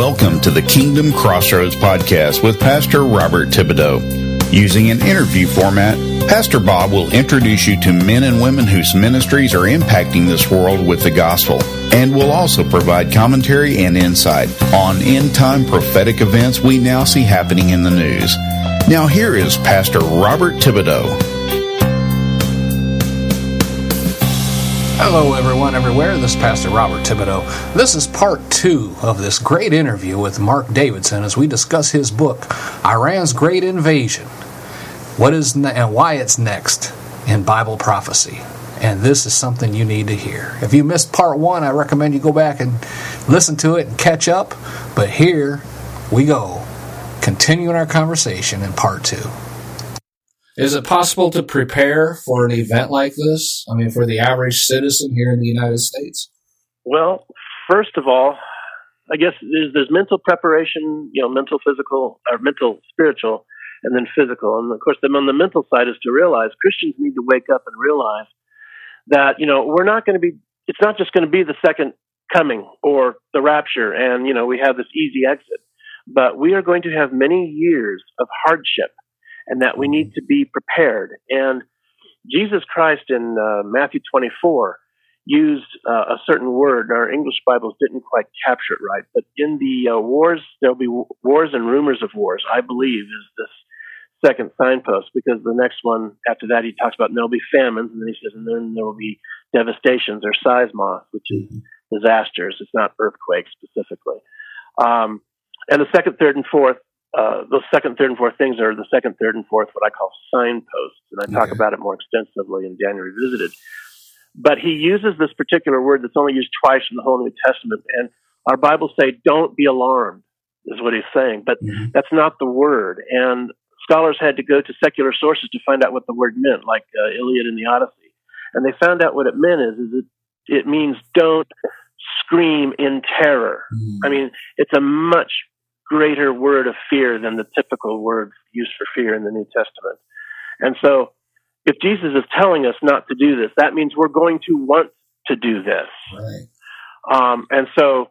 Welcome to the Kingdom Crossroads podcast with Pastor Robert Thibodeau. Using an interview format, Pastor Bob will introduce you to men and women whose ministries are impacting this world with the gospel, and will also provide commentary and insight on end-time prophetic events we now see happening in the news. Now here is Pastor Robert Thibodeau. Hello everyone everywhere, this is Pastor Robert Thibodeau. This is part 2 of this great interview with Mark Davidson as we discuss his book, Iran's Great Invasion, what is and why it's next in Bible prophecy. And this is something you need to hear. If you missed part 1, I recommend you go back and listen to it and catch up. But here we go, continuing our conversation in part 2. Is it possible to prepare for an event like this? I mean, for the average citizen here in the United States? Well, first of all, I guess there's mental preparation, mental, physical, or mental, spiritual, and then physical. And of course, on the mental side is to realize Christians need to wake up and realize that, we're not going to be, it's not just going to be the second coming or the rapture and, we have this easy exit, but we are going to have many years of hardship, and that we need to be prepared. And Jesus Christ in Matthew 24 used a certain word. Our English Bibles didn't quite capture it right, but in the wars, there'll be wars and rumors of wars, I believe, is this second signpost, because the next one after that, he talks about there'll be famines, and then he says, and then there will be devastations or seismos, which is disasters. It's not earthquakes specifically. And the second, third, and fourth, those second, third, and fourth things are the second, third, and fourth, what I call signposts. And I talk about it more extensively in Daniel Revisited. But he uses this particular word that's only used twice in the whole New Testament. And our Bibles say, don't be alarmed, is what he's saying. But that's not the word. And scholars had to go to secular sources to find out what the word meant, like Iliad and the Odyssey. And they found out what it meant is it means don't scream in terror. I mean, it's a much greater word of fear than the typical word used for fear in the New Testament. And so if Jesus is telling us not to do this, that means we're going to want to do this. Right. And so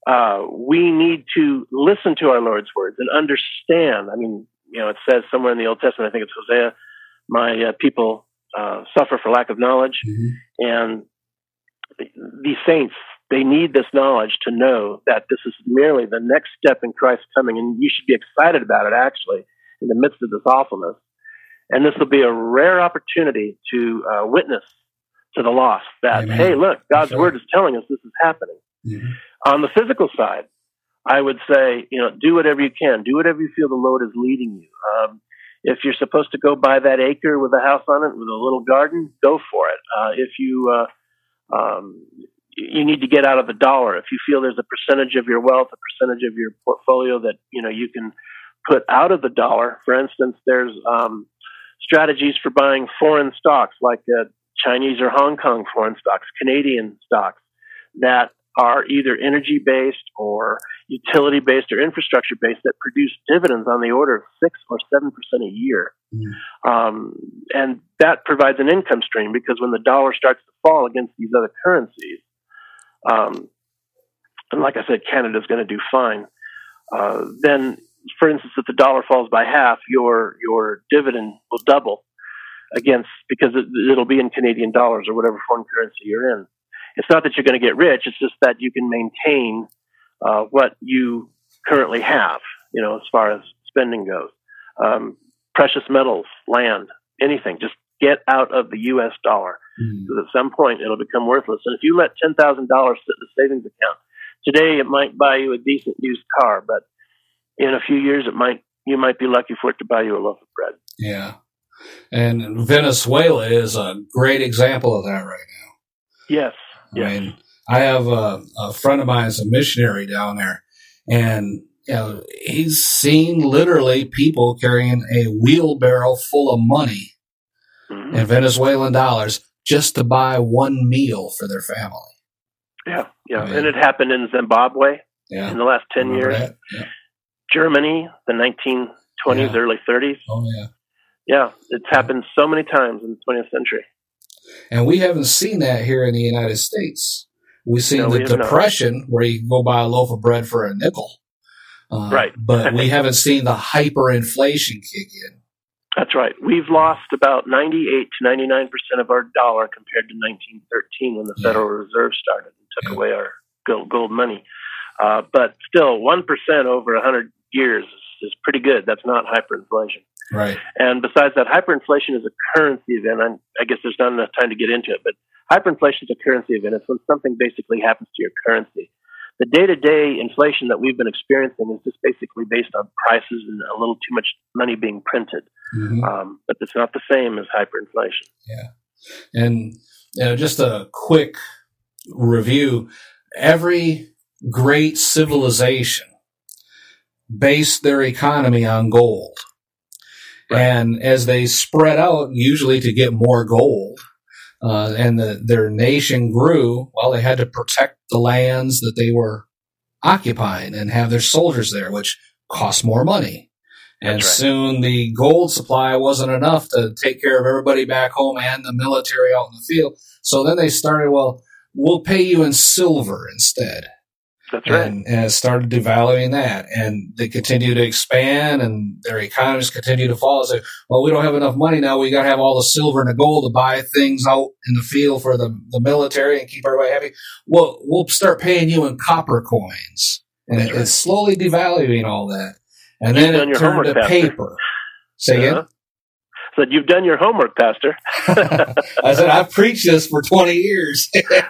we need to listen to our Lord's words and understand. I mean, it says somewhere in the Old Testament, I think it's Hosea, my people suffer for lack of knowledge. And these saints, they need this knowledge to know that this is merely the next step in Christ's coming, and you should be excited about it, actually, in the midst of this awfulness. And this will be a rare opportunity to witness to the lost that, Amen. Hey, look, God's word is telling us this is happening. On the physical side, I would say, do whatever you can. Do whatever you feel the Lord is leading you. If you're supposed to go buy that acre with a house on it, with a little garden, go for it. If you need to get out of the dollar. If you feel there's a percentage of your wealth, a percentage of your portfolio that, you can put out of the dollar. For instance, there's strategies for buying foreign stocks, like Chinese or Hong Kong foreign stocks, Canadian stocks, that are either energy-based or utility-based or infrastructure-based that produce dividends on the order of 6 or 7% a year. And that provides an income stream, because when the dollar starts to fall against these other currencies, and like I said, Canada's going to do fine. Then, for instance, if the dollar falls by half, your dividend will double because it'll be in Canadian dollars or whatever foreign currency you're in. It's not that you're going to get rich; it's just that you can maintain what you currently have, as far as spending goes. Precious metals, land, anything. Just get out of the U.S. dollar, because at some point it'll become worthless. And if you let $10,000 sit in the savings account today, it might buy you a decent used car, but in a few years, you might be lucky for it to buy you a loaf of bread. Yeah, and Venezuela is a great example of that right now. Yes. I mean, I have a friend of mine is a missionary down there, and he's seen literally people carrying a wheelbarrow full of money in Venezuelan dollars just to buy one meal for their family. Yeah. I mean, and it happened in Zimbabwe in the last 10 years. Yeah. Germany, the 1920s, early 30s. Oh, yeah. Yeah, it's happened so many times in the 20th century. And we haven't seen that here in the United States. We've seen the Depression, where you can go buy a loaf of bread for a nickel. Right. But we haven't seen the hyperinflation kick in. That's right. We've lost about 98 to 99% of our dollar compared to 1913 when the Federal Reserve started and took away our gold money. But still, 1% over 100 years is pretty good. That's not hyperinflation. Right. And besides that, hyperinflation is a currency event. I guess there's not enough time to get into it, but hyperinflation is a currency event. It's when something basically happens to your currency. The day-to-day inflation that we've been experiencing is just basically based on prices and a little too much money being printed. Mm-hmm. But it's not the same as hyperinflation. Yeah. And just a quick review. Every great civilization based their economy on gold. Right. And as they spread out, usually to get more gold, and their nation grew, well, they had to protect the lands that they were occupying and have their soldiers there, which cost more money. And soon the gold supply wasn't enough to take care of everybody back home and the military out in the field. So then they started, well, we'll pay you in silver instead. That's right. And it started devaluing that. And they continue to expand and their economies continue to fall. Say, well, we don't have enough money now. We got to have all the silver and the gold to buy things out in the field for the military and keep everybody happy. Well, we'll start paying you in copper coins. And it's slowly devaluing all that. And then it turned to paper. Say again? So you've done your homework, Pastor. I said, I've preached this for 20 years.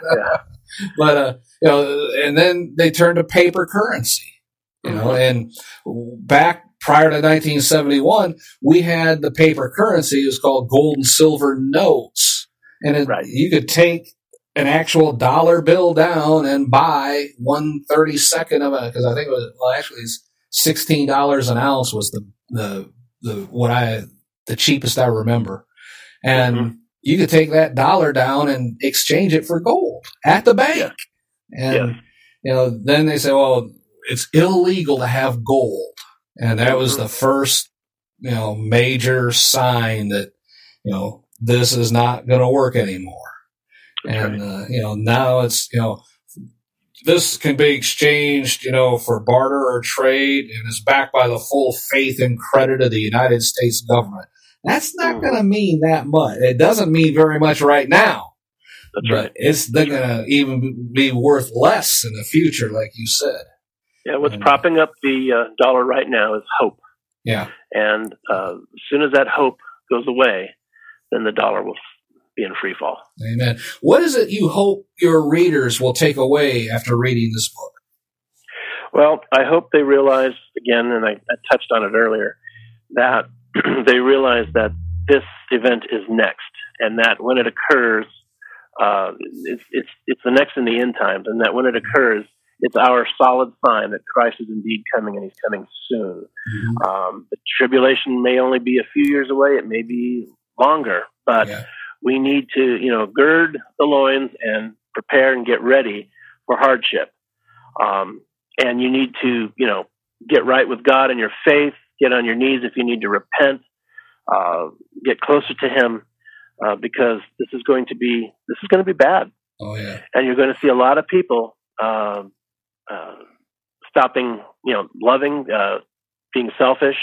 But, and then they turned to paper currency, and back prior to 1971, we had the paper currency. It was called gold and silver notes. And you could take an actual dollar bill down and buy 1/32 of it, because I think it was, actually it's $16 an ounce was the cheapest I remember. And you could take that dollar down and exchange it for gold at the bank. And, then they say, well, it's illegal to have gold. And that was the first, major sign that, this is not going to work anymore. And, now it's, this can be exchanged, for barter or trade, and is backed by the full faith and credit of the United States government. That's not going to mean that much. It doesn't mean very much right now. That's right. They're going to even be worth less in the future, like you said. Yeah, what's propping up the dollar right now is hope. Yeah. And as soon as that hope goes away, then the dollar will be in free fall. Amen. What is it you hope your readers will take away after reading this book? Well, I hope they realize, again, and I touched on it earlier, that they realize that this event is next, and that when it occurs, it's the next in the end times, and that when it occurs, it's our solid sign that Christ is indeed coming, and He's coming soon. The tribulation may only be a few years away; it may be longer, but we need to, gird the loins and prepare and get ready for hardship. And you need to, get right with God in your faith. Get on your knees if you need to repent. Get closer to Him, because this is going to be bad. Oh yeah. And you're going to see a lot of people stopping, loving, being selfish.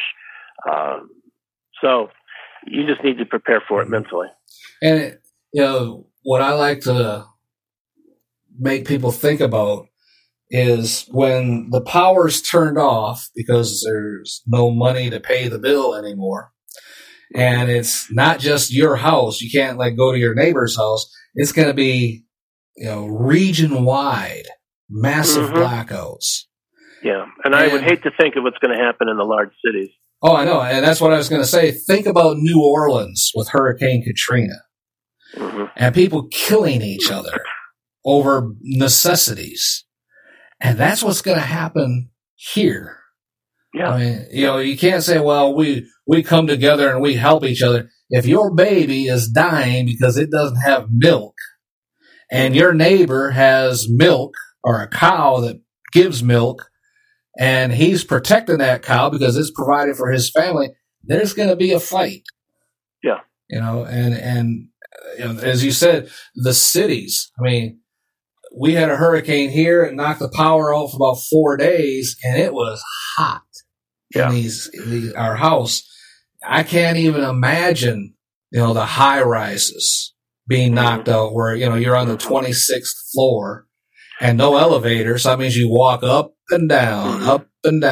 So you just need to prepare for it mentally. And what I like to make people think about is when the power's turned off because there's no money to pay the bill anymore. And it's not just your house. You can't go to your neighbor's house. It's going to be, region wide, massive blackouts. Yeah. And I would hate to think of what's going to happen in the large cities. Oh, I know. And that's what I was going to say. Think about New Orleans with Hurricane Katrina and people killing each other over necessities. And that's what's going to happen here. Yeah. I mean, you can't say, well, we come together and we help each other. If your baby is dying because it doesn't have milk and your neighbor has milk or a cow that gives milk and he's protecting that cow because it's provided for his family, there's going to be a fight. Yeah. And as you said, the cities, I mean, we had a hurricane here and knocked the power off for about 4 days, and it was hot in our house. I can't even imagine, the high rises being knocked out where, you're on the 26th floor and no elevator. So that means you walk up and down,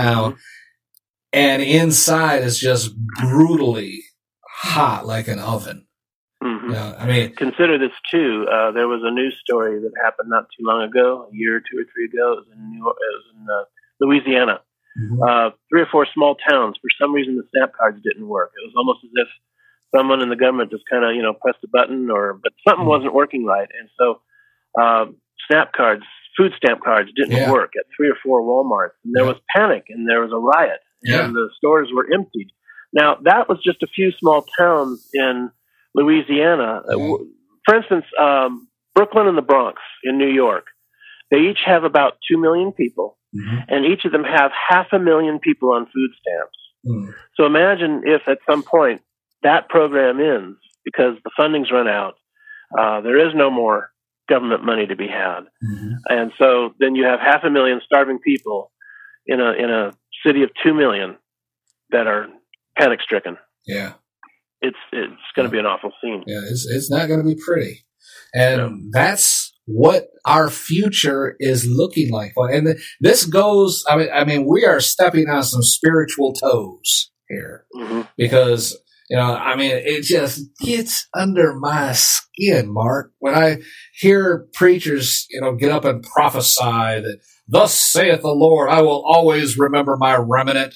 and inside is just brutally hot like an oven. Consider this too. There was a news story that happened not too long ago, a year or two or three ago. It was in Louisiana. 3 or 4 small towns. For some reason, the SNAP cards didn't work. It was almost as if someone in the government just kind of, pressed a button, but something wasn't working right. And so, SNAP cards, food stamp cards, didn't work at 3 or 4 Walmarts. And there was panic, and there was a riot, and the stores were emptied. Now, that was just a few small towns in Louisiana. For instance, Brooklyn and the Bronx in New York, they each have about 2 million people, and each of them have 500,000 people on food stamps. So imagine if at some point that program ends because the funding's run out. There is no more government money to be had. And so then you have 500,000 starving people in a city of 2 million that are panic stricken. Yeah. It's going to be an awful scene. Yeah, it's not going to be pretty. And that's what our future is looking like. And this goes, I mean, we are stepping on some spiritual toes here because, it just gets under my skin, Mark, when I hear preachers, get up and prophesy that thus saith the Lord, I will always remember my remnant,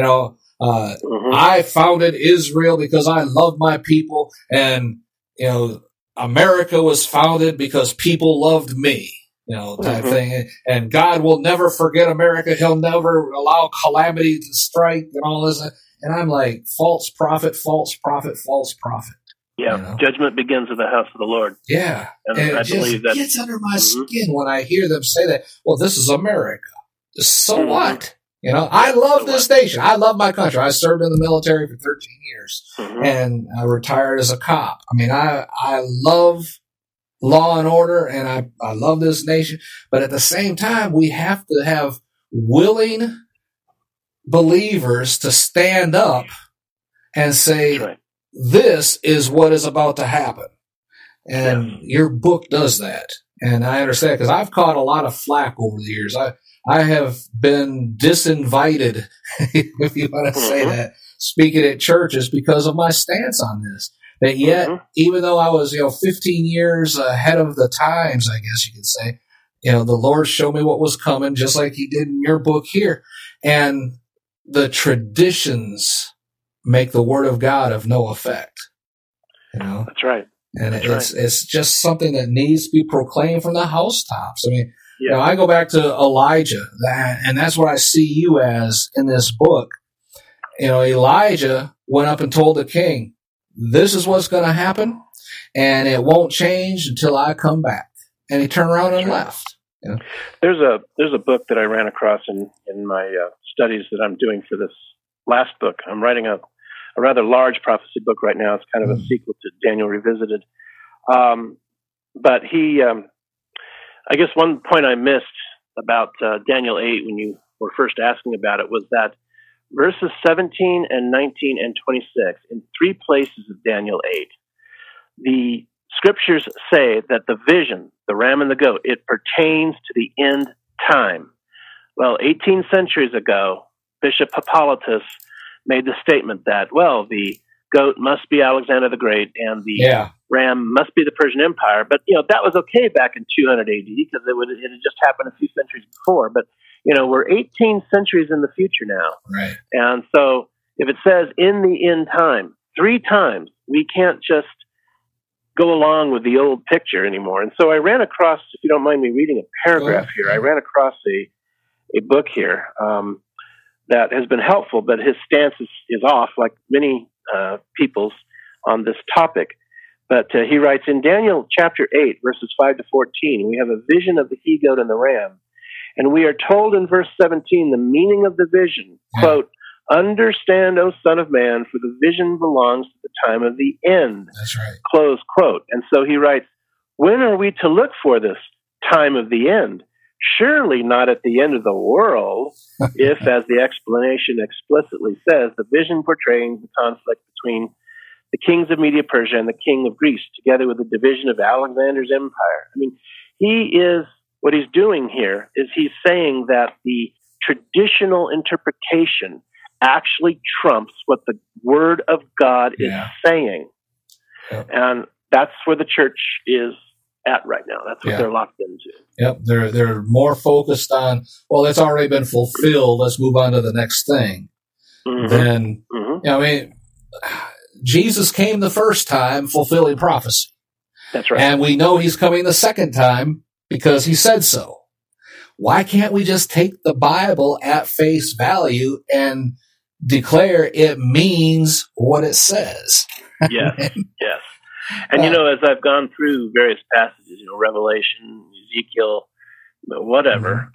I founded Israel because I love my people, and America was founded because people loved me, type thing. And God will never forget America. He'll never allow calamity to strike and all this. And I'm like, false prophet, false prophet, false prophet. Yeah, judgment begins at the house of the Lord. Yeah, and I believe just that gets under my skin when I hear them say that. Well, this is America. So what? I love this nation. I love my country. I served in the military for 13 years and I retired as a cop. I mean, I love law and order and I love this nation. But at the same time, we have to have willing believers to stand up and say, this is what is about to happen. And your book does that. And I understand because I've caught a lot of flack over the years. I have been disinvited, if you want to say that, speaking at churches because of my stance on this. That yet, even though I was, 15 years ahead of the times, I guess you could say, the Lord showed me what was coming, just like he did in your book here. And the traditions make the word of God of no effect. That's right. And it's just something that needs to be proclaimed from the housetops. I mean, I go back to Elijah, and that's what I see you as in this book. Elijah went up and told the king, this is what's going to happen, and it won't change until I come back. And he turned around and left. There's a book that I ran across in my studies that I'm doing for this last book. I'm writing a rather large prophecy book right now. It's kind of a sequel to Daniel Revisited. But he... I guess one point I missed about Daniel 8 when you were first asking about it was that verses 17 and 19 and 26, in 3 places of Daniel 8, the scriptures say that the vision, the ram and the goat, it pertains to the end time. Well, 18 centuries ago, Bishop Hippolytus made the statement that, the goat must be Alexander the Great and the ram must be the Persian Empire. But, that was okay back in 200 AD because it had just happened a few centuries before. But, we're 18 centuries in the future now. Right. And so if it says in the end time, 3 times, we can't just go along with the old picture anymore. And so I ran across, if you don't mind me reading a paragraph here, I ran across a book here that has been helpful, but his stance is off, like many people's on this topic. But he writes, in Daniel chapter 8, verses 5 to 14, we have a vision of the he-goat and the ram. And we are told in verse 17 the meaning of the vision, quote, understand, O son of man, for the vision belongs to the time of the end. That's right. Close quote. And so he writes, when are we to look for this time of the end. Surely not at the end of the world, if, as the explanation explicitly says, the vision portraying the conflict between the kings of Media-Persia and the king of Greece, together with the division of Alexander's empire. I mean, what he's doing here is he's saying that the traditional interpretation actually trumps what the Word of God is saying. Yep. And that's where the church is at right now. That's what they're locked into. Yep, they're more focused on, well, that's already been fulfilled, let's move on to the next thing. Then, I mean, Jesus came the first time fulfilling prophecy. That's right. And we know he's coming the second time because he said so. Why can't we just take the Bible at face value and declare it means what it says? Yes. And, as I've gone through various passages, Revelation, Ezekiel, whatever,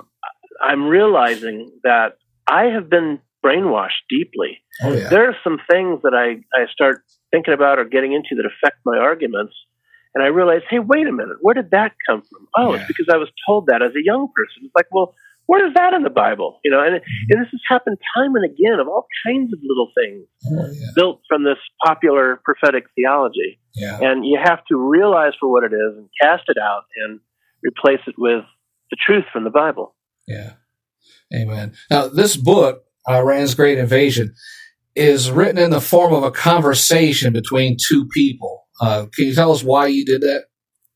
I'm realizing that I have been brainwashed deeply. Oh, yeah. There are some things that I start thinking about or getting into that affect my arguments, and I realize, hey, wait a minute, where did that come from? Oh, it's because I was told that as a young person. It's like, well, where is that in the Bible? And this has happened time and again of all kinds of little things built from this popular prophetic theology. Yeah. And you have to realize for what it is and cast it out and replace it with the truth from the Bible. Yeah. Amen. Now, this book, Iran's Great Invasion, is written in the form of a conversation between two people. Can you tell us why you did that?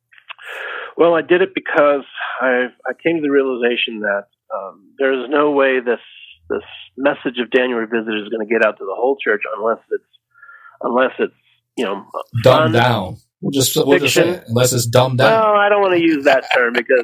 Well, I did it because I came to the realization that there is no way this message of Daniel Revisited is going to get out to the whole church unless it's dumbed down. We'll just say it, unless it's dumbed down. No, I don't want to use that term because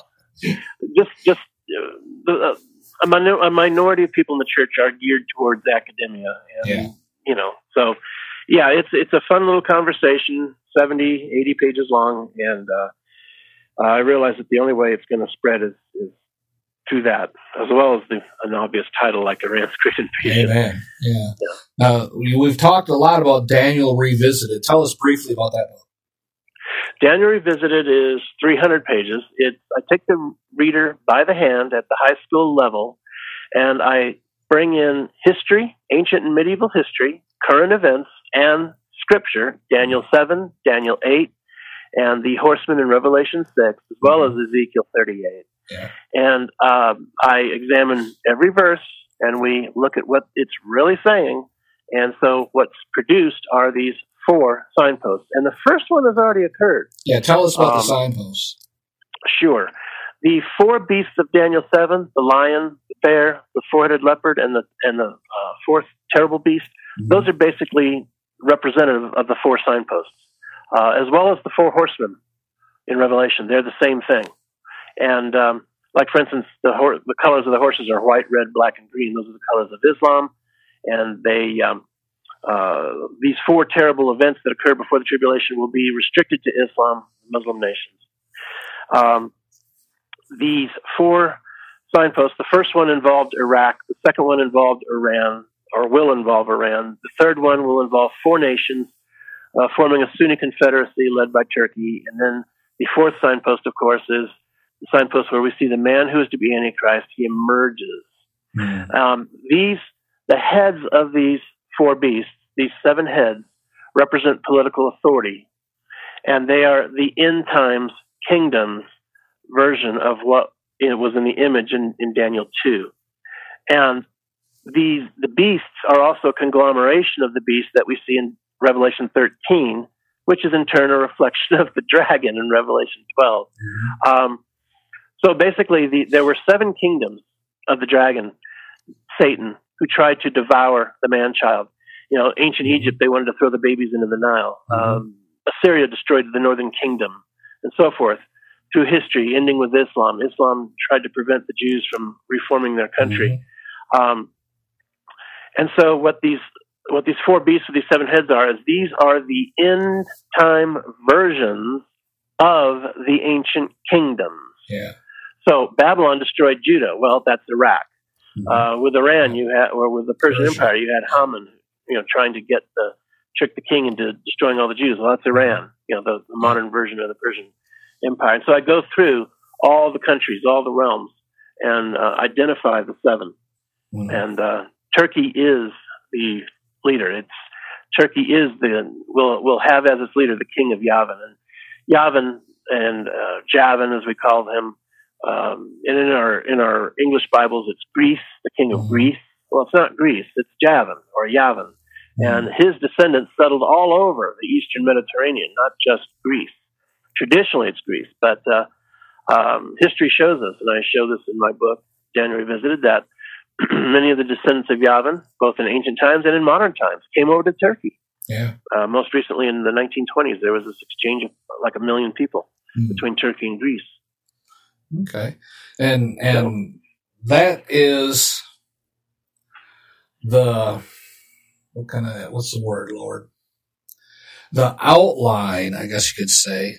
a minority of people in the church are geared towards academia, and so it's a fun little conversation, 70, 80 pages long, and I realize that the only way it's going to spread is through that, as well as an obvious title like Iran's Great Invasion. Amen. Yeah. We've talked a lot about Daniel Revisited. Tell us briefly about that book. Daniel Revisited is 300 pages. I take the reader by the hand at the high school level, and I bring in history, ancient and medieval history, current events, and scripture, Daniel 7, Daniel 8, and the horsemen in Revelation 6, as well as Ezekiel 38. Yeah. And I examine every verse, and we look at what it's really saying. And so what's produced are these 4 signposts. And the first one has already occurred. Yeah, tell us about the signposts. Sure. The 4 beasts of Daniel 7, the lion, the bear, the 4-headed leopard, and the 4th terrible beast, those are basically representative of the 4 signposts, as well as the 4 horsemen in Revelation. They're the same thing. And like, for instance, the colors of the horses are white, red, black, and green. Those are the colors of Islam. And these 4 terrible events that occurred before the tribulation will be restricted to Islam, Muslim nations. These 4 signposts, the first one involved Iraq, the second one involved Iran, or will involve Iran. The third one will involve 4 nations forming a Sunni confederacy led by Turkey. And then the 4th signpost, of course, is the signpost where we see the man who is to be Antichrist. He emerges. The heads of these 4 beasts, these 7 heads, represent political authority, and they are the end times kingdoms version of what it was in the image in Daniel 2. And the beasts are also a conglomeration of the beasts that we see in Revelation 13, which is in turn a reflection of the dragon in Revelation 12. So basically, there were 7 kingdoms of the dragon, Satan, who tried to devour the man-child. Ancient Egypt, they wanted to throw the babies into the Nile. Assyria destroyed the northern kingdom, and so forth, through history, ending with Islam. Islam tried to prevent the Jews from reforming their country. And so what these 4 beasts with these 7 heads are, is these are the end-time versions of the ancient kingdoms. Yeah. So Babylon destroyed Judah. Well, that's Iraq. With Iran, with the Persian Empire, you had Haman, trying to trick the king into destroying all the Jews. Well, that's Iran. The modern version of the Persian empire. And so I go through all the countries, all the realms, and identify the seven. Mm-hmm. And Turkey is the leader. Turkey will have as its leader the king of Yavin. And Yavin and Javin, as we call him, and in our English Bibles, it's Greece, the king of Greece. Well, it's not Greece, it's Javin or Yavin. And his descendants settled all over the Eastern Mediterranean, not just Greece. Traditionally, it's Greece, but history shows us, and I show this in my book, Daniel Revisited, that many of the descendants of Yavin, both in ancient times and in modern times, came over to Turkey. Yeah. Most recently, in the 1920s, there was this exchange of like 1 million people between Turkey and Greece. Okay, and that is what's the word, Lord? The outline, I guess you could say,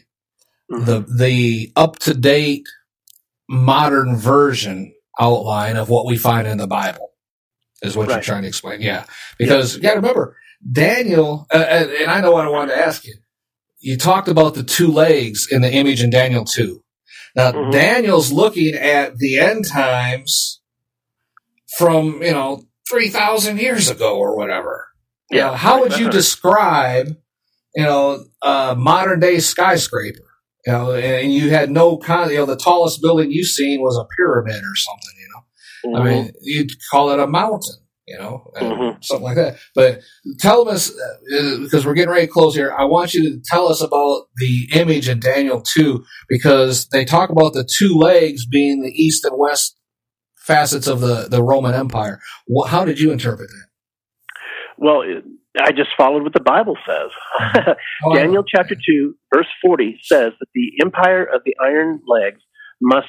the up-to-date modern version outline of what we find in the Bible is what you're trying to explain. Yeah, because you got to remember, Daniel, and I know what I wanted to ask you. You talked about the 2 legs in the image in Daniel 2. Now, Daniel's looking at the end times from, 3,000 years ago or whatever. Yeah. How would you describe, a modern day skyscraper? And you had no the tallest building you've seen was a pyramid or something, I mean, you'd call it a mountain, something like that. But tell us, because we're getting ready to close here, I want you to tell us about the image in Daniel 2, because they talk about the 2 legs being the east and west facets of the Roman Empire. How did you interpret that? Well, I just followed what the Bible says. Daniel chapter 2, verse 40 says that the empire of the iron legs must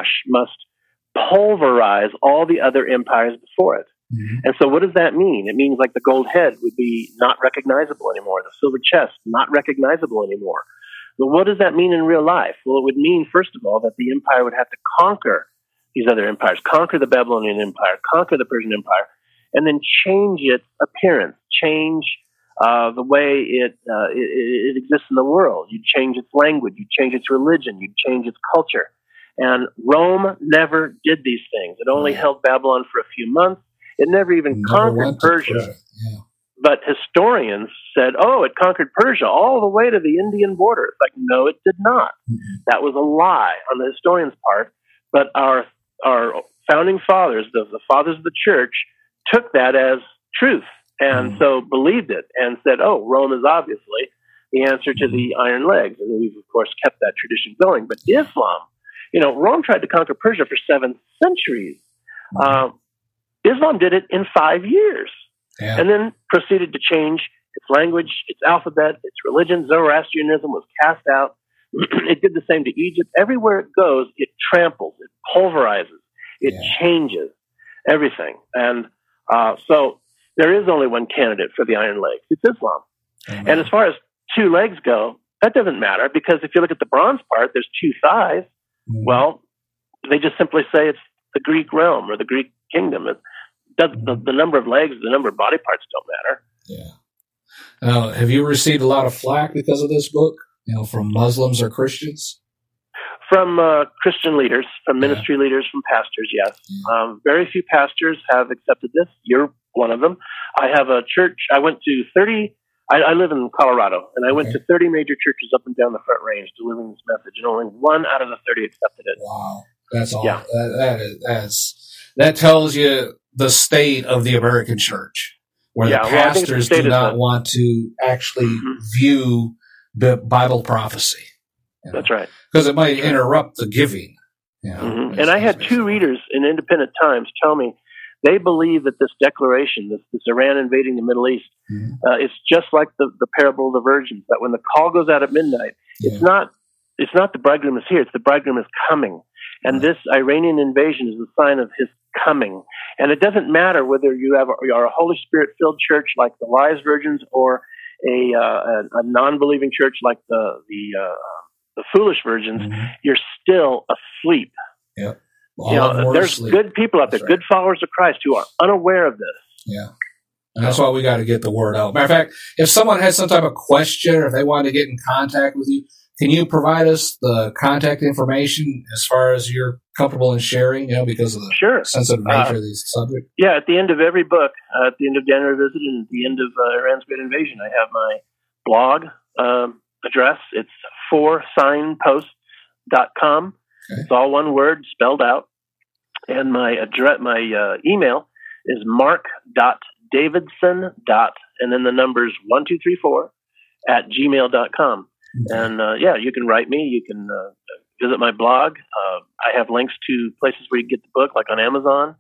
pulverize all the other empires before it. Mm-hmm. And so what does that mean? It means like the gold head would be not recognizable anymore, the silver chest not recognizable anymore. Well, what does that mean in real life? Well, it would mean, first of all, that the empire would have to conquer these other empires, conquer the Babylonian Empire, conquer the Persian Empire, and then change its appearance, change the way it exists in the world. You'd change its language, you'd change its religion, you'd change its culture. And Rome never did these things. It only held Babylon for a few months. It never even conquered Persia. Yeah. But historians said, it conquered Persia all the way to the Indian border. It's like, no, it did not. Mm-hmm. That was a lie on the historians' part. But our founding fathers, the fathers of the church, took that as truth and so believed it and said, Rome is obviously the answer to the iron legs. And we've, of course, kept that tradition going. But Islam, Rome tried to conquer Persia for 7 centuries. Islam did it in 5 years and then proceeded to change its language, its alphabet, its religion. Zoroastrianism was cast out. It did the same to Egypt. Everywhere it goes, it tramples, it pulverizes, it changes everything. And so there is only one candidate for the iron legs. It's Islam. Amen. And as far as 2 legs go, that doesn't matter, because if you look at the bronze part, there's 2 thighs. Well, they just simply say it's the Greek realm or the Greek kingdom. The number of legs, the number of body parts don't matter. Yeah. Now, have you received a lot of flack because of this book, from Muslims or Christians? From Christian leaders, from ministry leaders, from pastors, yes. Very few pastors have accepted this. You're one of them. I have a church. I went to 30. I live in Colorado, and I went to 30 major churches up and down the Front Range delivering this message, and only 1 out of the 30 accepted it. Wow. That's all. Yeah. That tells you the state of the American church, where the pastors do not want to actually view the Bible prophecy. That's right. Because it might interrupt the giving. And I had 2 readers in Independent Times tell me they believe that this declaration, this Iran invading the Middle East, is just like the parable of the virgins, that when the call goes out at midnight, it's not the bridegroom is here, it's the bridegroom is coming. And this Iranian invasion is a sign of his coming. And it doesn't matter whether you are a Holy Spirit-filled church like the wise virgins or a non-believing church like the foolish virgins, you're still asleep. Yep. There's good people out there, good followers of Christ who are unaware of this. Yeah. And that's why we got to get the word out. Matter of fact, if someone has some type of question or if they want to get in contact with you, can you provide us the contact information as far as you're comfortable in sharing, because of the sensitive nature of these subjects? Yeah, at the end of every book, at the end of January Visit and at the end of Iran's Great Invasion, I have my blog address. It's 4signposts.com. Okay. It's all one word, spelled out. And my email is mark.davidson. And then the numbers 1234 at gmail.com. Okay. And you can write me. You can visit my blog. I have links to places where you can get the book, like on Amazon.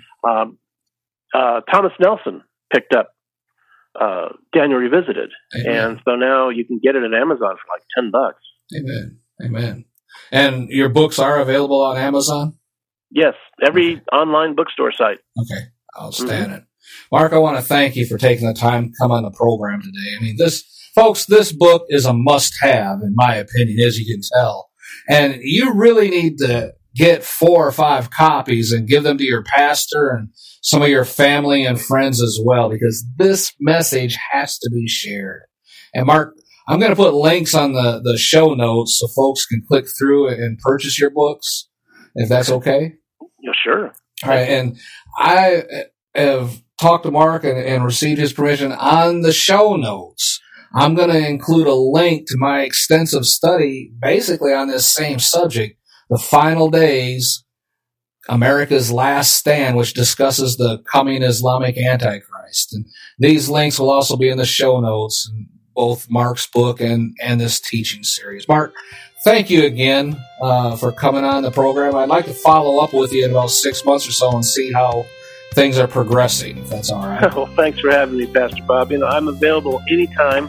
Mm-hmm. Thomas Nelson picked up Daniel Revisited. Amen. And so now you can get it at Amazon for like $10. Amen. Amen. And your books are available on Amazon? Yes, every online bookstore site. Okay, outstanding. Mm-hmm. Mark, I want to thank you for taking the time to come on the program today. I mean, this book is a must-have, in my opinion, as you can tell. And you really need to get 4 or 5 copies and give them to your pastor and some of your family and friends as well, because this message has to be shared. And Mark, I'm going to put links on the show notes so folks can click through and purchase your books, if that's okay. Yeah, sure. All right. And I have talked to Mark and received his permission on the show notes. I'm going to include a link to my extensive study basically on this same subject, The Final Days, America's Last Stand, which discusses the coming Islamic Antichrist. And these links will also be in the show notes, in both Mark's book and this teaching series. Mark, thank you again for coming on the program. I'd like to follow up with you in about 6 months or so and see how things are progressing, if that's all right. Well, thanks for having me, Pastor Bob. I'm available anytime.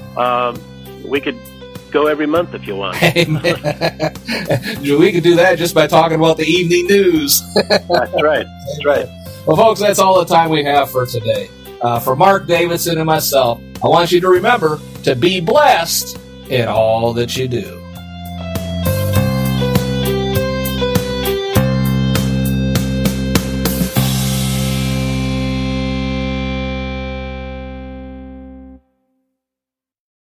We could go every month if you want. Amen. We could do that just by talking about the evening news. That's right. That's right. Well, folks, that's all the time we have for today. For Mark Davidson and myself, I want you to remember to be blessed in all that you do.